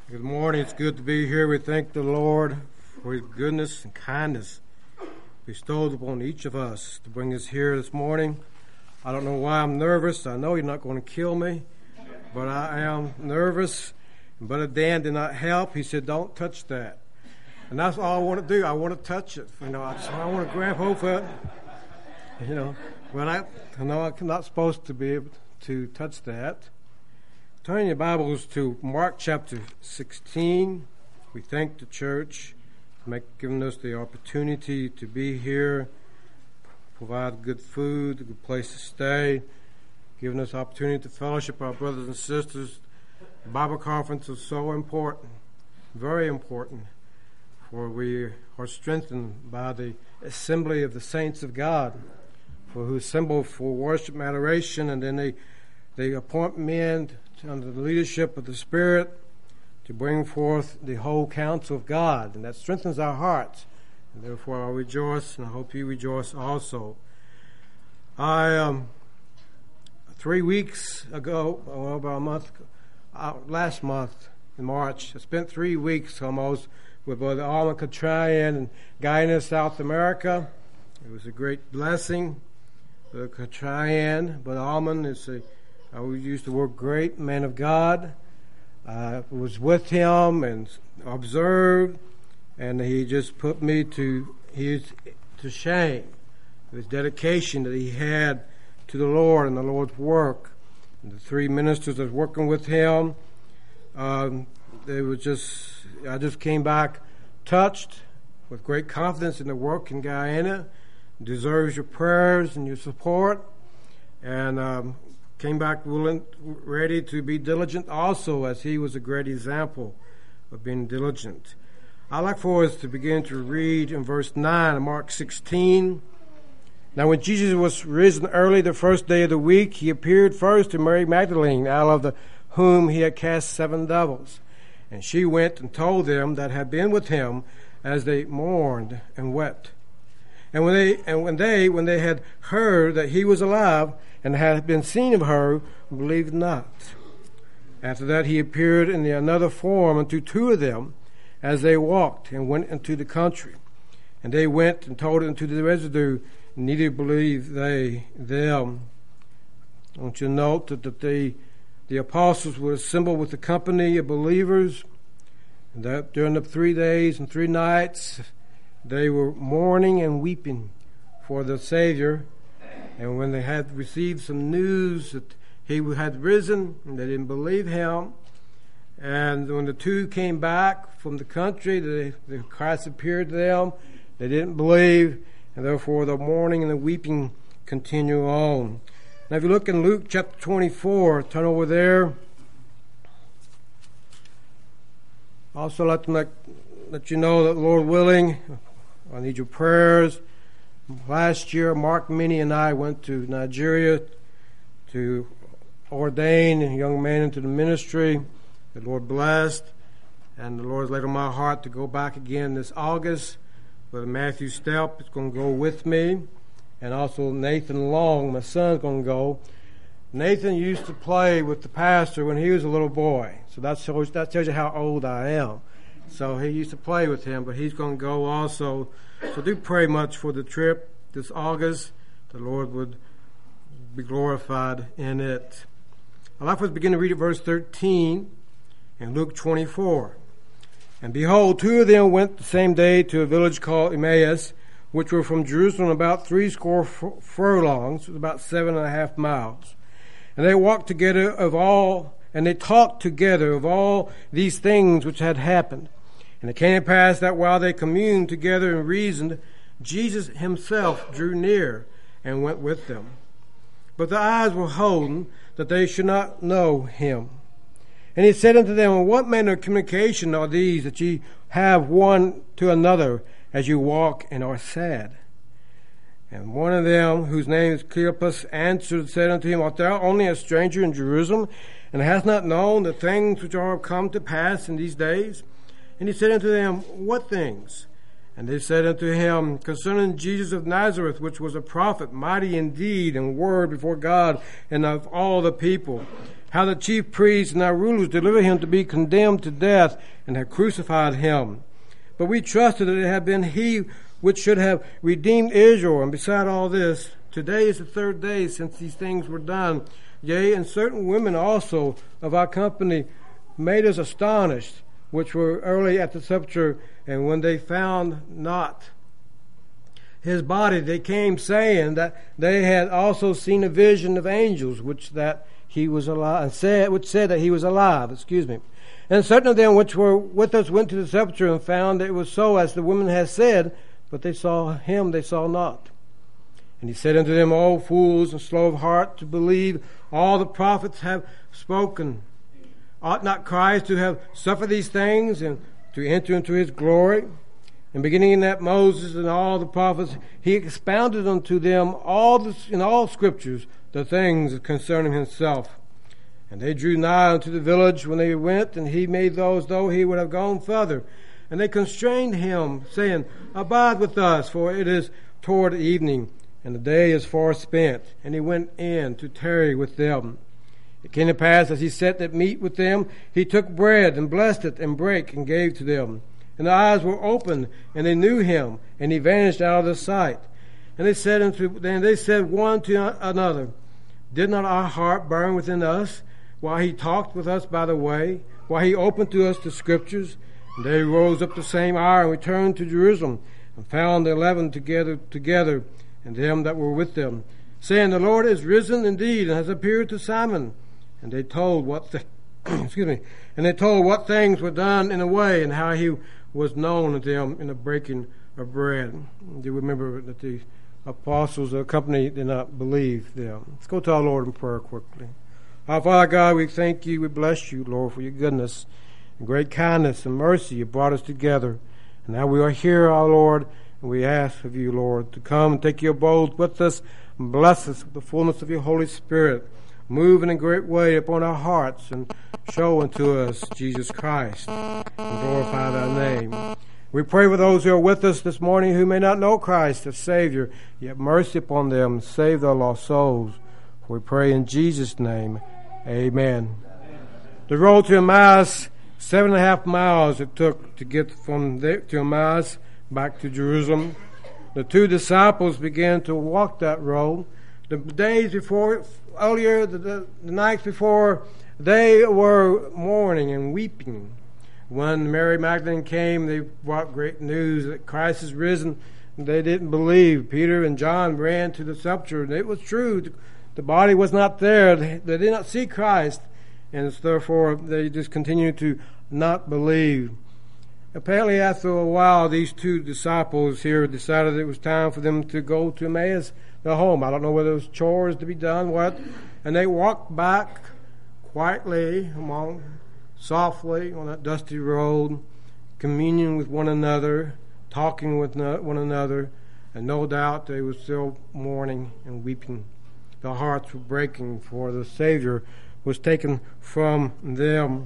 Good morning. It's good to be here. We thank the Lord for His goodness and kindness bestowed upon each of us to bring us here this morning. I don't know why I'm nervous. I know you're not going to kill me, but I am nervous. Brother Dan did not help. He said, "Don't touch that." And that's all I want to do. I want to touch it. I want to grab hold of it. But I know I'm not supposed to be able to touch that. Turn your Bibles to Mark chapter 16. We thank the church for giving us the opportunity to be here, provide good food, a good place to stay, giving us the opportunity to fellowship our brothers and sisters. The Bible conference is so important, very important, for we are strengthened by the assembly of the saints of God, for who assemble for worship and adoration, and then they appoint men under the leadership of the Spirit to bring forth the whole counsel of God, and that strengthens our hearts. And therefore I rejoice, and I hope you rejoice also. 3 weeks ago, or about a month, last month in March, I spent 3 weeks almost with Brother Alman Catrayan in Guyana, South America. It was a great blessing. Brother Catrayan, Brother Alman we used the word great man of God. I was with him and observed, and he just put me to shame. His dedication that he had to the Lord and the Lord's work. And the 3 ministers that was working with him, I just came back touched with great confidence in the work in Guyana. It deserves your prayers and your support, and came back ready to be diligent also, as he was a great example of being diligent. I'd like for us to begin to read in verse 9 of Mark 16. Now when Jesus was risen early the first day of the week, he appeared first to Mary Magdalene, out of whom he had cast 7 devils. And she went and told them that had been with him, as they mourned and wept. And when they had heard that he was alive and had been seen of her, believed not. After that he appeared in another form unto 2 of them, as they walked and went into the country. And they went and told it unto the residue, neither believed they them. I want you to note that the apostles were assembled with the company of believers, and that during the 3 days and 3 nights they were mourning and weeping for the Savior. And when they had received some news that he had risen, and they didn't believe him. And when the 2 came back from the country, the Christ appeared to them, they didn't believe, and therefore the mourning and the weeping continue on. Now if you look in Luke chapter 24, turn over there. Also let you know that, Lord willing, I need your prayers. Last year, Mark Minnie and I went to Nigeria to ordain a young man into the ministry. The Lord blessed, and the Lord has laid on my heart to go back again this August. Brother Matthew Stelp is going to go with me, and also Nathan Long, my son's going to go. Nathan used to play with the pastor when he was a little boy, so that tells you how old I am. So he used to play with him, but he's going to go also. So do pray much for the trip this August. The Lord would be glorified in it. I'd like us to begin to read at verse 13 in Luke 24. And behold, 2 of them went the same day to a village called Emmaus, which were from Jerusalem about 60 furlongs, about 7.5 miles. And they walked together they talked together of all these things which had happened. And it came to pass that while they communed together and reasoned, Jesus himself drew near and went with them. But their eyes were holden, that they should not know him. And he said unto them, what manner of communication are these that ye have one to another as you walk and are sad? And one of them, whose name is Cleopas, answered and said unto him, art thou only a stranger in Jerusalem, and hast not known the things which are come to pass in these days? And he said unto them, what things? And they said unto him, concerning Jesus of Nazareth, which was a prophet, mighty in deed and word before God and of all the people, how the chief priests and our rulers delivered him to be condemned to death and had crucified him. But we trusted that it had been he which should have redeemed Israel. And beside all this, today is the third day since these things were done. Yea, and certain women also of our company made us astonished, which were early at the sepulchre, and when they found not his body, they came saying that they had also seen a vision of angels, which that he was alive, which said that he was alive. And certain of them which were with us went to the sepulchre and found that it was so as the woman had said, but they saw him, they saw not. And he said unto them, O fools and slow of heart to believe all the prophets have spoken. Ought not Christ to have suffered these things and to enter into his glory? And beginning at Moses and all the prophets, he expounded unto them in all scriptures the things concerning himself. And they drew nigh unto the village when they went, and he made those though he would have gone further. And they constrained him, saying, Abide with us, for it is toward evening, and the day is far spent. And he went in to tarry with them. It came to pass, as he sat at meat with them, he took bread, and blessed it, and brake, and gave to them. And their eyes were opened, and they knew him, and he vanished out of their sight. And they said one to another, Did not our heart burn within us, while he talked with us by the way, while he opened to us the scriptures? And they rose up the same hour, and returned to Jerusalem, and found the 11 together, and them that were with them, saying, The Lord is risen indeed, and has appeared to Simon. And they told what things were done in the way, and how he was known to them in the breaking of bread. Do you remember that the apostles of the company did not believe them? Let's go to our Lord in prayer quickly. Our Father God, we thank you, we bless you, Lord, for your goodness and great kindness and mercy. You brought us together. And now we are here, our Lord, and we ask of you, Lord, to come and take your abode with us and bless us with the fullness of your Holy Spirit. Move in a great way upon our hearts and show unto us Jesus Christ and glorify thy name. We pray for those who are with us this morning who may not know Christ as Savior, yet mercy upon them and save their lost souls. For we pray in Jesus' name, amen. The road to Emmaus, 7.5 miles it took to get from there to Emmaus back to Jerusalem. The two disciples began to walk that road. The days before, earlier, the nights before, they were mourning and weeping. When Mary Magdalene came, they brought great news that Christ is risen. They didn't believe. Peter and John ran to the sepulchre, and it was true. The body was not there. They did not see Christ, and therefore they just continued to not believe. Apparently, after a while, these two disciples here decided it was time for them to go to Emmaus, their home. I don't know whether it was chores to be done, what. And they walked back quietly, softly on that dusty road, communing with one another, talking with one another, and no doubt they were still mourning and weeping. Their hearts were breaking, for the Savior was taken from them.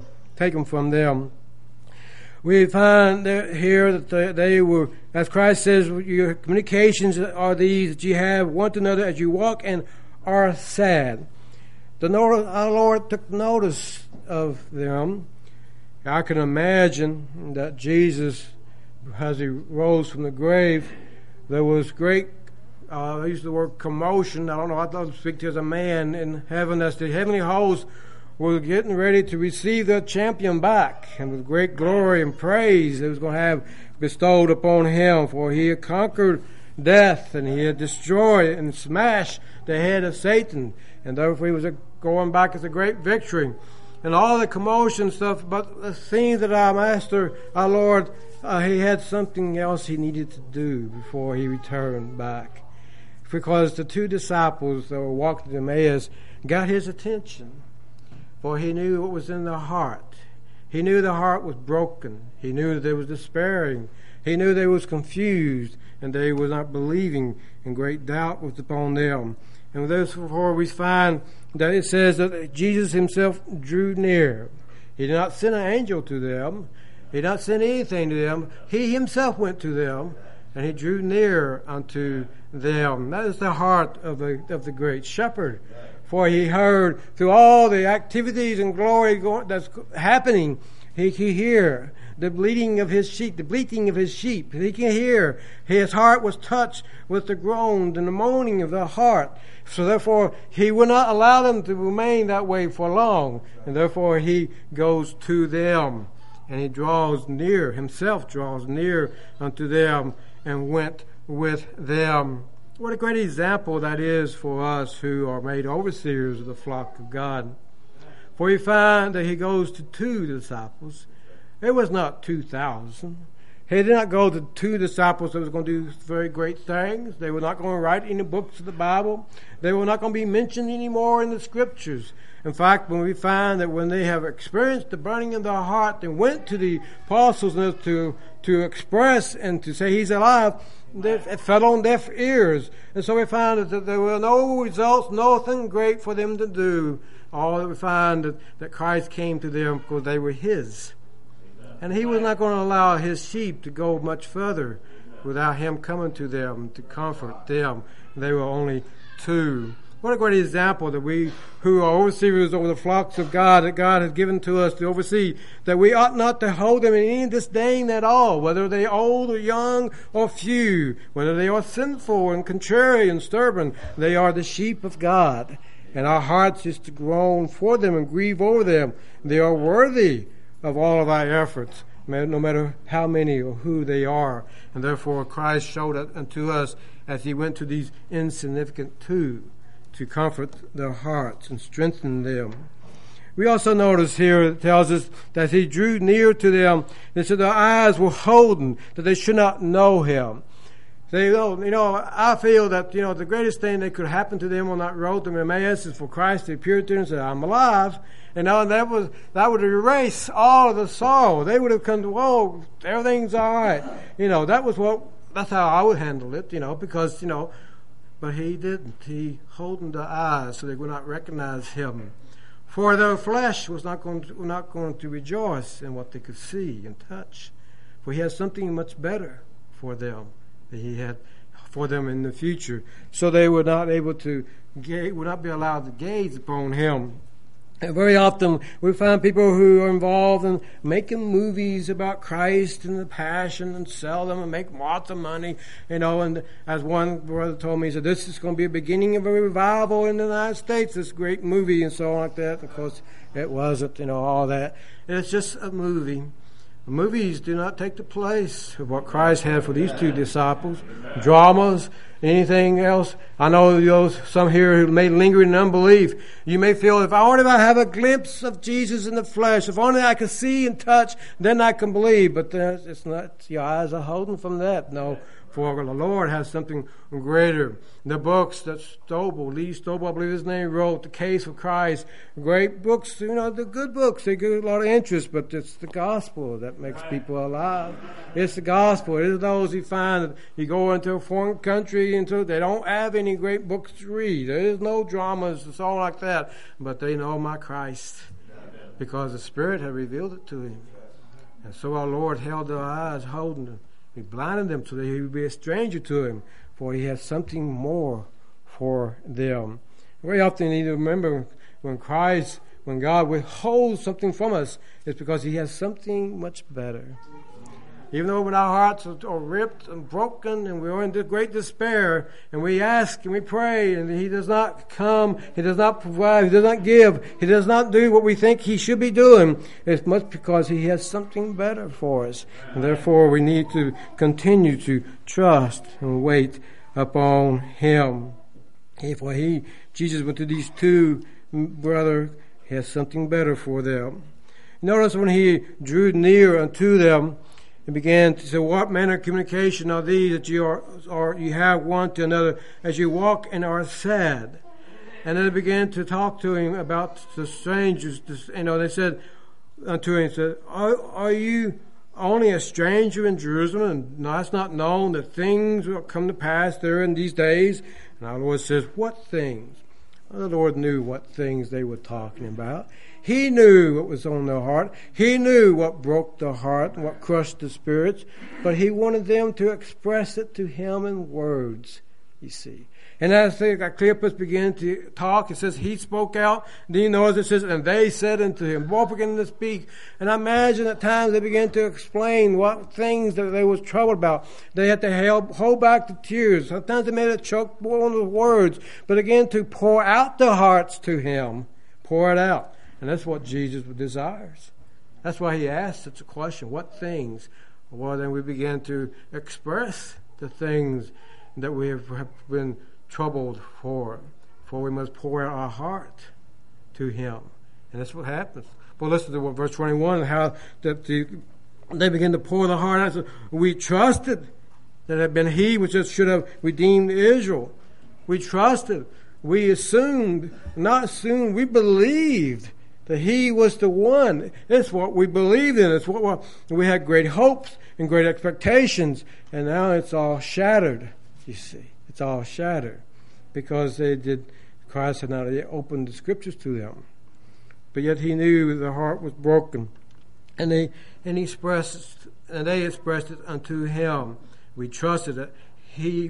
We find here that they were, as Christ says, your communications are these, that you have one to another as you walk and are sad. Our Lord took notice of them. I can imagine that Jesus, as he rose from the grave, there was great, I use the word commotion. I don't know, I'd love to speak to as a man in heaven, as the heavenly hosts were getting ready to receive their champion back, and with great glory and praise it was going to have bestowed upon him, for he had conquered death, and he had destroyed and smashed the head of Satan, and therefore he was going back as a great victory. And all the commotion stuff, but it seems that our Master, our Lord, he had something else he needed to do before he returned back. Because the two disciples that were walking to Emmaus got his attention. For he knew what was in their heart. He knew their heart was broken. He knew that they was despairing. He knew they was confused, and they was not believing, and great doubt was upon them. And therefore we find that it says that Jesus himself drew near. He did not send an angel to them. He did not send anything to them. He himself went to them, and he drew near unto them. That is the heart of the great shepherd. For he heard through all the activities and glory that's happening, he can hear the bleating of his sheep, He can hear. His heart was touched with the groans and the moaning of the heart. So therefore, he will not allow them to remain that way for long. And therefore, he goes to them. And he himself draws near unto them and went with them. What a great example that is for us who are made overseers of the flock of God. For you find that he goes to 2 disciples. It was not 2,000. He did not go to 2 disciples that was going to do very great things. They were not going to write any books of the Bible. They were not going to be mentioned anymore in the Scriptures. In fact, when we find that when they have experienced the burning of their heart, they went to the apostles to express and to say he's alive, it fell on deaf ears. And so we find that there were no results, nothing great for them to do. All that we find that Christ came to them because they were his. And he was not going to allow his sheep to go much further without him coming to them to comfort them. They were only 2. What a great example that we who are overseers over the flocks of God, that God has given to us to oversee, that we ought not to hold them in any disdain at all, whether they are old or young or few, whether they are sinful and contrary and stubborn. They are the sheep of God. And our hearts is to groan for them and grieve over them. They are worthy of all of our efforts, no matter how many or who they are. And therefore Christ showed it unto us as he went to these insignificant 2 to comfort their hearts and strengthen them. We also notice here it tells us that he drew near to them, and so their eyes were holden, that they should not know him. I feel that, the greatest thing that could happen to them on that road to Emmaus is for Christ to appear to them and say, I'm alive. And that would erase all of the sorrow. They would have come to, whoa, everything's all right. That's how I would handle it, because, but he didn't. He holden their eyes so they would not recognize him. For their flesh was not going to rejoice in what they could see and touch. For he has something much better for them that he had for them in the future. So they were not able to, would not be allowed to gaze upon him. And very often we find people who are involved in making movies about Christ and the Passion and sell them and make lots of money, and as one brother told me, he said, this is going to be a beginning of a revival in the United States, this great movie and so on like that. Of course, it wasn't, all that. It's just a movie. Movies do not take the place of what Christ had for these 2 disciples. Dramas, anything else. I know some here who may linger in unbelief. You may feel, if only I have a glimpse of Jesus in the flesh, if only I can see and touch, then I can believe. But it's not, your eyes are holding from that. No, for the Lord has something greater. The books that Lee Strobel, I believe his name, wrote, The Case for Christ. Great books, the good books. They get a lot of interest, but it's the gospel that makes people alive. It's the gospel. It is those who find that you go into a foreign country, they don't have any great books to read. There is no dramas and so on like that, but they know my Christ because the Spirit had revealed it to him. And so our Lord held their eyes, holding them. He blinded them so that he would be a stranger to him, for he has something more for them. Very often you need to remember when God withholds something from us, it's because he has something much better. Even though when our hearts are ripped and broken and we're in great despair and we ask and we pray and he does not come, he does not provide, he does not give, he does not do what we think he should be doing, it's much because he has something better for us. And therefore we need to continue to trust and wait upon him. For Jesus went to these 2 brothers, he has something better for them. Notice when he drew near unto them, and began to say, what manner of communication are these that you have one to another as you walk and are sad? And then they began to talk to him about the strangers. They said unto him, are you only a stranger in Jerusalem, and it's not known that things will come to pass there in these days? And our Lord says, what things? Well, the Lord knew what things they were talking about. He knew what was on their heart. He knew what broke their heart and what crushed the spirits. But he wanted them to express it to him in words, you see. And as Cleopas began to talk, it says he spoke out. Then you notice it says, and they said unto him, both began to speak. And I imagine at times they began to explain what things that they was troubled about. They had to hold back the tears. Sometimes they made a choke on the words, but again to pour out their hearts to him. Pour it out. And that's what Jesus desires. That's why he asked such a question. What things? Well, then we began to express the things that we have been troubled for we must pour out our heart to him. And that's what happens. But listen to what verse 21, how that they begin to pour the heart out. So we trusted that it had been he which should have redeemed Israel. We trusted. We assumed, not assumed, we believed that he was the one. It's what we believed in. It's what we had great hopes and great expectations. And now it's all shattered, you see. It's all shattered because Christ had not yet opened the scriptures to them. But yet he knew the heart was broken. And they expressed it unto him. We trusted that he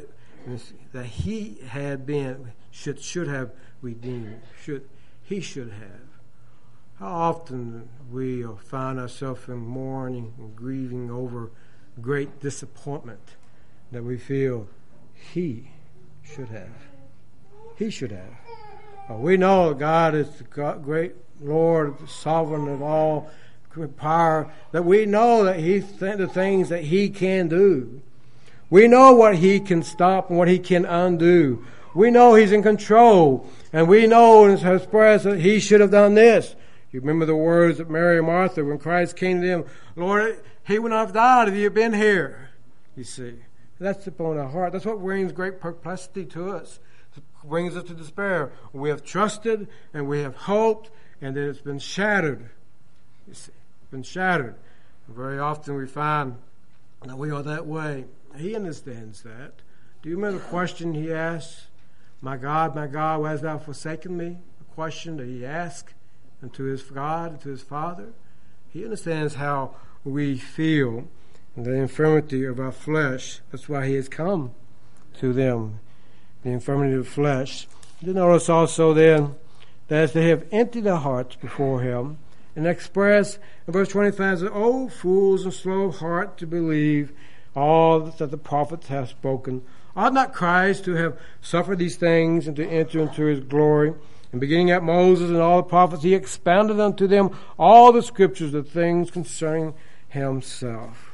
had been, should have redeemed. He should have. How often we find ourselves in mourning and grieving over great disappointment that we feel he should have. He should have. We know God is the great Lord, the sovereign of all power, that we know that He's the things that He can do. We know what He can stop and what He can undo. We know He's in control, and we know in His express that He should have done this. You remember the words of Mary and Martha when Christ came to them, Lord, He would not have died if you had been here. You see, that's upon our heart. That's what brings great perplexity to us. It brings us to despair. We have trusted and we have hoped, and then it's been shattered. You see, it's been shattered. And very often we find that we are that way. He understands that. Do you remember the question He asked? My God, why hast thou forsaken me? A question that He asked unto His God, to His Father. He understands how we feel and the infirmity of our flesh. That's why He has come to them, the infirmity of the flesh. You notice also then that as they have emptied their hearts before Him and express, in verse 25, says, O fools and slow of heart to believe all that the prophets have spoken. Ought not Christ to have suffered these things and to enter into His glory? And beginning at Moses and all the prophets, He expounded unto them all the scriptures, the things concerning Himself.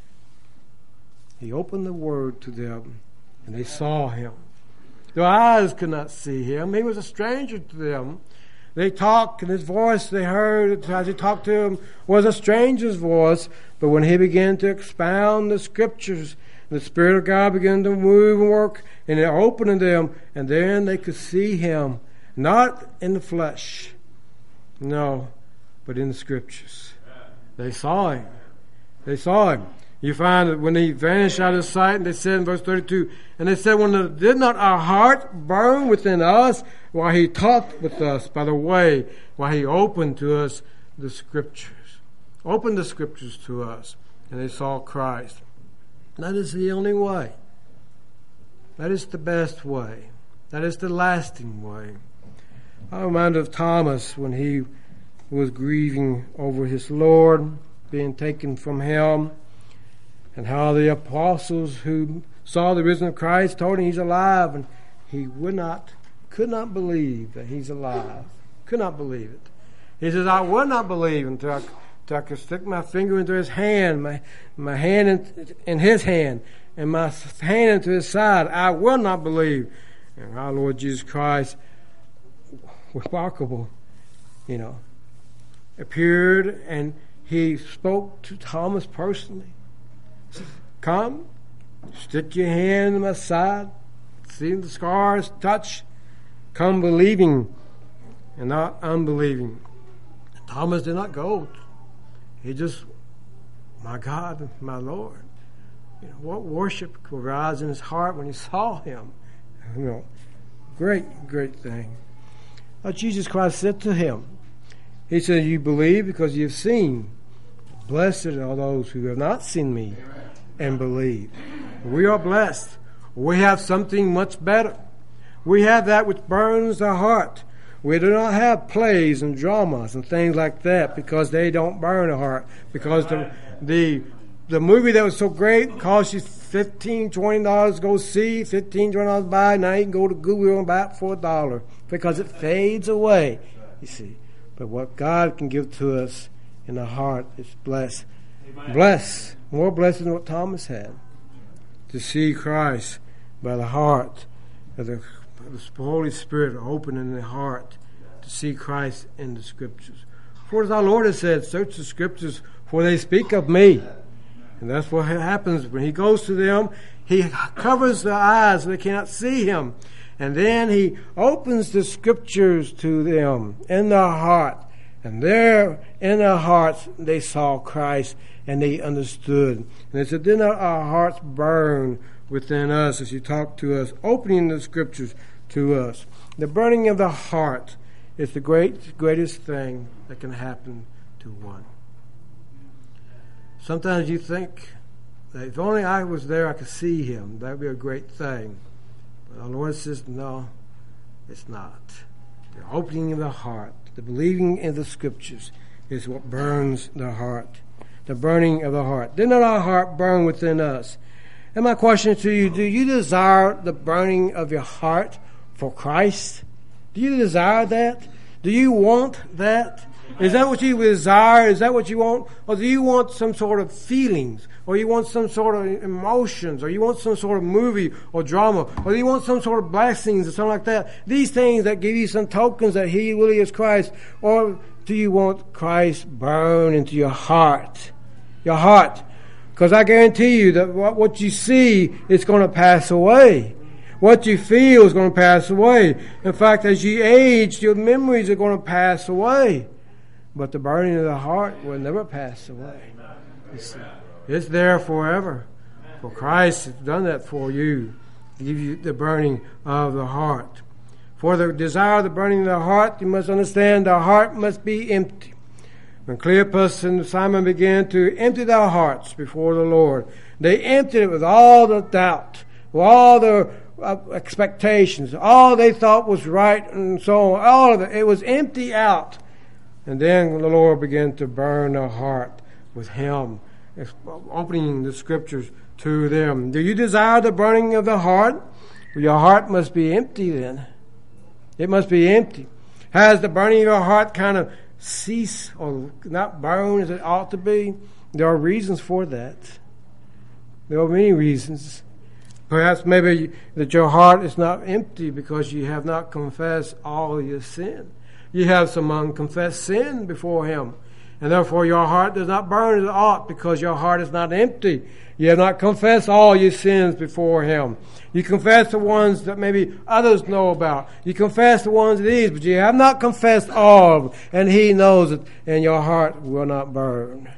He opened the word to them, and they saw Him. Their eyes could not see Him. He was a stranger to them. They talked, and His voice they heard as He talked to them was a stranger's voice. But when He began to expound the scriptures, the Spirit of God began to move and work, and it opened them, and then they could see Him. Not in the flesh, no, but in the scriptures. They saw Him. They saw Him. You find that when He vanished out of sight, and they said in verse 32, and they said, did not our heart burn within us while He talked with us by the way, while He opened to us the scriptures. Opened the scriptures to us, and they saw Christ. That is the only way. That is the best way. That is the lasting way. I'm reminded of Thomas when he was grieving over his Lord being taken from him, and how the apostles who saw the risen Christ told him He's alive, and he could not believe that He's alive. Could not believe it. He says, I would not believe until I could stick my finger into His hand, my hand in His hand, and my hand into His side. I will not believe. And our Lord Jesus Christ, remarkable, appeared, and He spoke to Thomas personally. He said, come, stick your hand in my side, see the scars, touch, come believing and not unbelieving. And Thomas did not go. He just, my God, my Lord. What worship could rise in his heart when he saw Him. Great, great thing. Jesus Christ said to him, He said, you believe because you've seen. Blessed are those who have not seen me and believe. We are blessed. We have something much better. We have that which burns the heart. We do not have plays and dramas and things like that because they don't burn the heart. Because the movie that was so great cost you $15, $20 to go see, $15, $20 to buy. Now you can go to Goodwill and buy it for $1 because it fades away, you see. But what God can give to us in the heart is blessed. Blessed. More blessed than what Thomas had. To see Christ by the heart of the Holy Spirit opening the heart to see Christ in the Scriptures. For as our Lord has said, search the Scriptures for they speak of me. And that's what happens when he goes to them. He covers their eyes so they cannot see him. And then he opens the Scriptures to them in their heart. And there in their hearts they saw Christ and they understood. And they said, then our hearts burn within us as you talk to us, opening the Scriptures to us. The burning of the heart is the greatest thing that can happen to one. Sometimes you think that if only I was there, I could see him. That would be a great thing. But our Lord says, no, it's not. The opening of the heart, the believing in the Scriptures is what burns the heart. The burning of the heart. Did not our heart burn within us? And my question to you, do you desire the burning of your heart for Christ? Do you desire that? Do you want that? Is that what you desire? Is that what you want? Or do you want some sort of feelings? Or you want some sort of emotions? Or you want some sort of movie or drama? Or do you want some sort of blessings or something like that? These things that give you some tokens that he really is Christ. Or do you want Christ burn into your heart? Your heart. Because I guarantee you that what you see is going to pass away. What you feel is going to pass away. In fact, as you age, your memories are going to pass away. But the burning of the heart will never pass away. It's there forever. For Christ has done that for you. To give you the burning of the heart. For the desire of the burning of the heart, you must understand the heart must be empty. When Cleopas and Simon began to empty their hearts before the Lord, they emptied it with all the doubt, with all the expectations, all they thought was right and so on, all of it. It was empty out. And then the Lord began to burn their heart with him, opening the Scriptures to them. Do you desire the burning of the heart? Well, your heart must be empty then. It must be empty. Has the burning of your heart kind of ceased or not burned as it ought to be? There are reasons for that. There are many reasons. Perhaps maybe that your heart is not empty because you have not confessed all your sin. You have some unconfessed sin before him. And therefore your heart does not burn as it ought because your heart is not empty. You have not confessed all your sins before him. You confess the ones that maybe others know about. You confess the ones that is, but you have not confessed all of them. And he knows it, and your heart will not burn.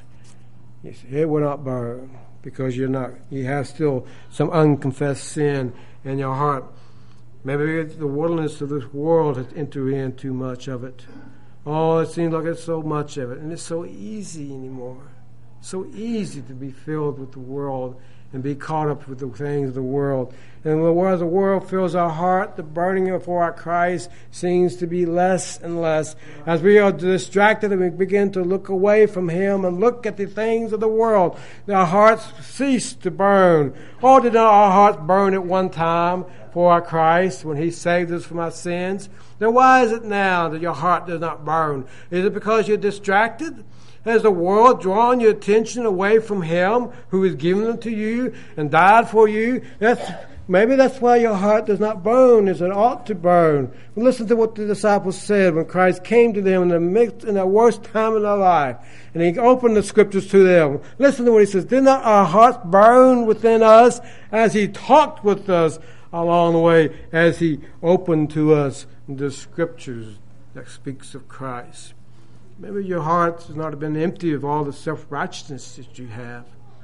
It will not burn because you have still some unconfessed sin in your heart. Maybe the wilderness of this world has entered in too much of it. Oh, it seems like it's so much of it. And it's so easy anymore. So easy to be filled with the world and be caught up with the things of the world. And whereas the world fills our heart, the burning for our Christ seems to be less and less. As we are distracted and we begin to look away from him and look at the things of the world, our hearts cease to burn. Oh, did not our hearts burn at one time for our Christ when he saved us from our sins? Then why is it now that your heart does not burn? Is it because you're distracted? Has the world drawn your attention away from him who has given them to you and died for you? Maybe that's why your heart does not burn as it ought to burn. Well, listen to what the disciples said when Christ came to them in the worst time of their life. And he opened the Scriptures to them. Listen to what he says. Did not our hearts burn within us as he talked with us along the way, as he opened to us the Scriptures that speaks of Christ? Maybe your heart has not been empty of all the self-righteousness that you have.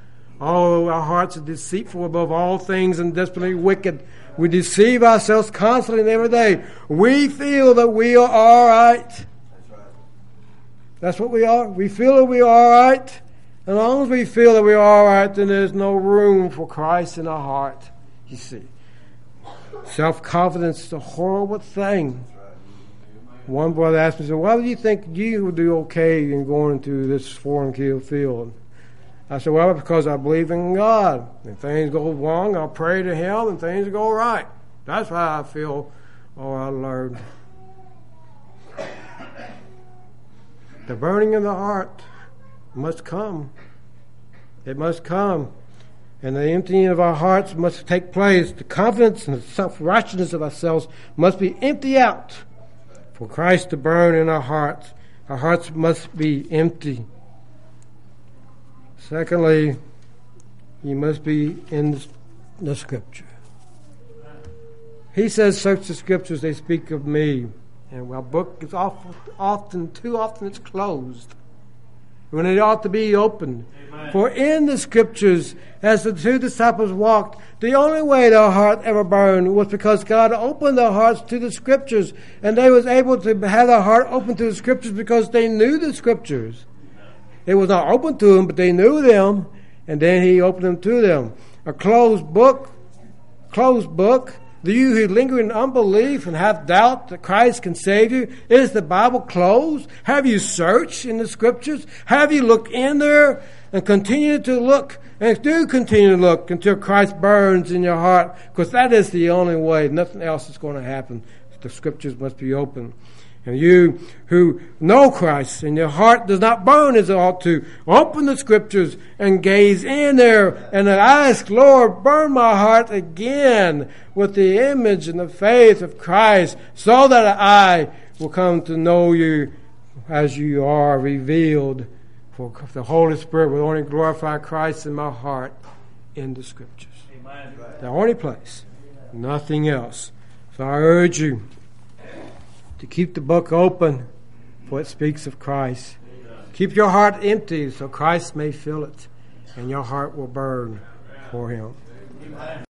Oh, our hearts are deceitful above all things and desperately wicked. We deceive ourselves constantly and every day. We feel that we are all right. That's right. That's what we are. We feel that we are all right. As long as we feel that we are all right, then there's no room for Christ in our heart, you see. Self-confidence is a horrible thing. One brother asked me, why do you think you would do okay in going into this foreign field? I said, well, because I believe in God. If things go wrong, I'll pray to Him, and things go right. That's how I feel, or I learned. The burning of the heart must come. It must come. And the emptying of our hearts must take place. The confidence and the self-righteousness of ourselves must be emptied out for Christ to burn in our hearts. Our hearts must be empty. Secondly, you must be in the Scripture. He says, search the Scriptures, they speak of me. And our book is too often it's closed, when it ought to be opened. Amen. For in the Scriptures, as the two disciples walked, the only way their heart ever burned was because God opened their hearts to the Scriptures, and they was able to have their heart open to the Scriptures because they knew the Scriptures. It was not open to them, but they knew them, and then He opened them to them. A closed book. Do you who linger in unbelief and have doubt that Christ can save you? Is the Bible closed? Have you searched in the Scriptures? Have you looked in there and continue to look? And do continue to look until Christ burns in your heart, because that is the only way. Nothing else is going to happen. The Scriptures must be open. And you who know Christ and your heart does not burn as it ought to, open the Scriptures and gaze in there and ask, Lord, burn my heart again with the image and the faith of Christ, so that I will come to know you as you are revealed. For the Holy Spirit will only glorify Christ in my heart in the Scriptures. Amen. The only place, nothing else. So I urge you to keep the book open, for it speaks of Christ. Keep your heart empty so Christ may fill it, and your heart will burn for Him.